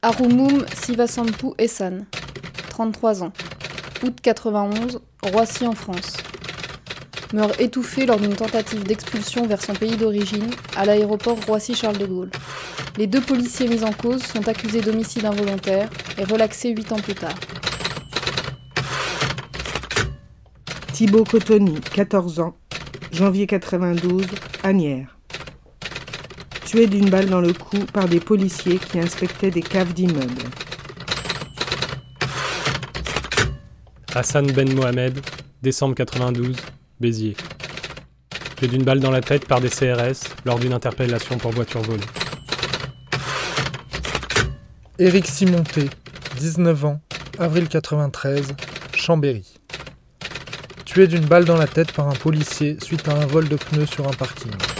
Arumum Sivasampu Essan, 33 ans, août 91, Roissy en France. Meurt étouffé lors d'une tentative d'expulsion vers son pays d'origine, à l'aéroport Roissy-Charles de Gaulle. Les 2 policiers mis en cause sont accusés d'homicide involontaire et relaxés 8 ans plus tard. Thibaut Cotoni, 14 ans, janvier 92, Asnières. Tué d'une balle dans le cou par des policiers qui inspectaient des caves d'immeubles. Hassan Ben Mohamed, décembre 92, Béziers. Tué d'une balle dans la tête par des CRS lors d'une interpellation pour voiture volée. Éric Simonté, 19 ans, avril 93, Chambéry. Tué d'une balle dans la tête par un policier suite à un vol de pneus sur un parking.